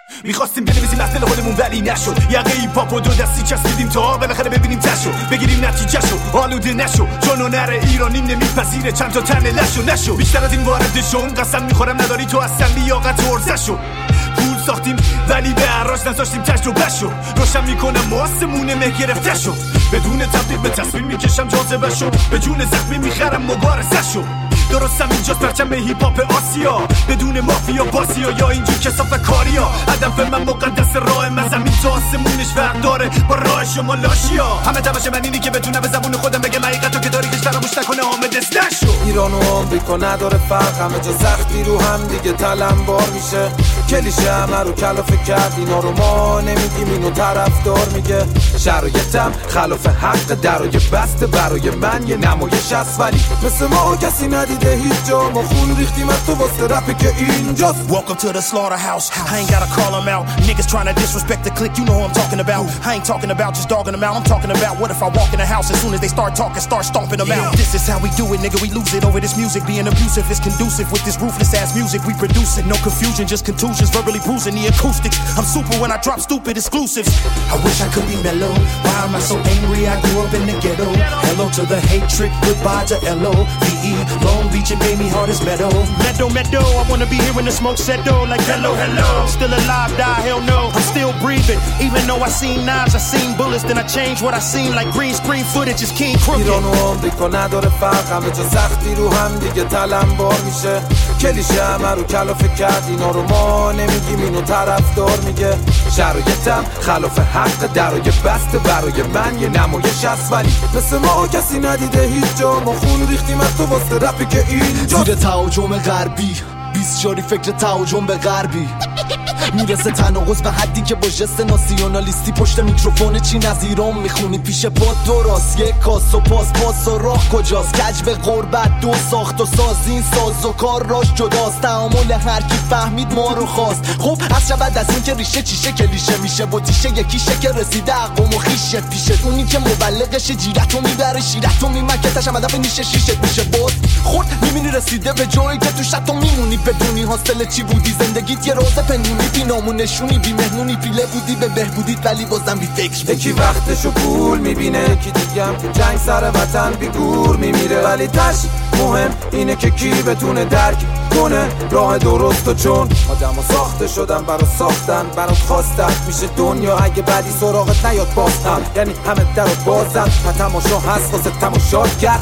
میخواستیم بنویسیم از دل خودمون ولی نشد. یقه ای پاپ و دو دستی چسبیدیم تا بالاخره ببینیم تشو بگیریم نتیجهشو. آلوده نشو چون هنر ایرانی نمیپذیره چند تا تن نشو. بیشتر از این وارد شون قسم میخورم نداری تو اصلا لیاقت ورزشو. پول ساختیم ولی به عراش نذاشتیم تجربهشو. روشن میکنم آسمون مه گرفته شد. بدون تبدیل به تصویر میکشم جاذبهشو. به جون زخمی میخرم مبارزهشو. درستم اینجاست پرچم هیپ هاپ آسیا بدون مافیا باسیا یا اینجور کسافت کاریا. هدف من مقدس راه من زمین تا آسمونش فرق داره با راه شما لاشیا. همه تماش من اینی که بتونم به زبون خودم بگم حقیقتو که داری کش فراموش نکنه حامد نشو. ایران و آمریکا نداره فرق همه جا سختی رو هم دیگه تلمبار میشه. کلیشه همه رو کلافه کرد اینا رو ما نمیگیم اینو طرفدار میگه. شرایطم خلاف حق درای بسته برای من یه نمایش است ولی مثل ما کسی ندیده هیچ جا. ما خون ریختیم از تو واسه رپی که اینجاست. Welcome to the slaughterhouse. I ain't gotta call them out. Niggas trying to disrespect the clique, you know who I'm talking about. I ain't talking about just dogging them out. I'm talking about what if I walk in the house as soon as they start talking, start stomping them out. This is how we do it, nigga. We lose it over this music. Being abusive is conducive with this ruthless ass music. We produce it, no confusion, just contusions, verbally bruising the acoustics. I'm super when I drop stupid exclusives. I wish I could be mellow. Why am I so angry? I grew up in the ghetto. Hello to the hatred, goodbye to L-O-V-E. Long Beach and baby heart is meadow. Meadow, I wanna be here when the smoke set though. Like hello. Still alive, die, hell no. I'm still breathing. Even though I seen knives, I seen bullets. Then I changed what I seen like green screen footage is King Crooked. ایران و آمریکا نداره فرق همه جا سختی رو هم دیگه تلمبار میشه. کلیشه همه رو کلافه کرد اینا رو ما نمیگیم اینو طرفدار میگه. شرایطم خلاف حق درای بسته برای من یه نمایش است ولی مثل ما کسی ندیده هیچ جا. ما خون ریختیم از تو واسه رپی که اینجا. زیر تهاجم غربی 20 جاری فکر تهاجم به غربی میرسه تناقض به حدی که با جست ناسیونالیستی پشت میکروفون چین از ایران میخونی پیش پاد درست. یک کاس و پاس و راه کجاست. کج به غربت دو ساخت و ساز این ساز و کار راش جداست. تعامل هر کی فهمید ما رو خواست. خب از شود از این که ریشه چیشه کلیشه میشه با تیشه یکیشه که رسیده عقم و خیشت پیشت. اونی که مبلغش جیرتو میبره شیرتو میمکتش هم هدف نیشه شیشت میشه باز خورد میبینی رسیده به جایی که تو شتو میمونی بدونی حاصل چی بودی. زندگیت یه روز پنهونی بی نامونشونی بی مهمونی پیله بودی به بهبودیت ولی بازم بی فکر. یکی وقتشو پول میبینه یکی دیگم تو جنگ سر وطن بی گور میمیره. ولی تش مهم اینه که کی بتونه درک کنه راه درست. و چون آدمو ساخته شدن برا ساختن برات خواستن میشه دنیا اگه بعدی سراغت نیاد باستن. یعنی همه در رو بازن و تماشا هست واسه تماشاگر.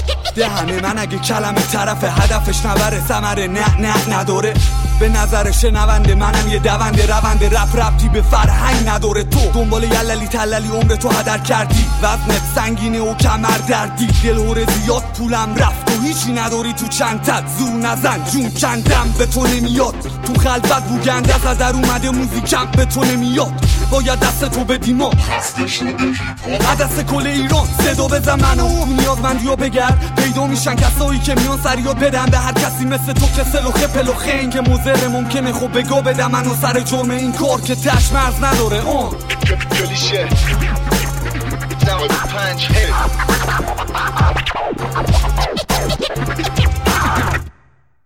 دهنه من اگه کلمه طرف هدفش نبره ثمره نه نداره. به نظر شنونده منم یه دونده رونده ربطی به فرهنگ نداره. تو دنبال یللی تللی عمر تو هدر کردی. وزنت سنگینه و کمر دردی. دلهوره زیاد پولم رفت و هیچی نداری تو چندت. زور نزن جون کندم به تو نمیاد. تو خلوت بوگنده از در اومده موزیکم به تو نمیاد. باید دست تو بدی ما دست کل ایران صدا بزن منو. نیازمندیو بگرد پیدا میشن کسایی که میان سریات بدن به هر کسی مثل تو که سلوخه پلوخه. این که مزره ممکنه خب بگو بدم منو سر جرم این کار که تش مرز نداره. کلیشه 95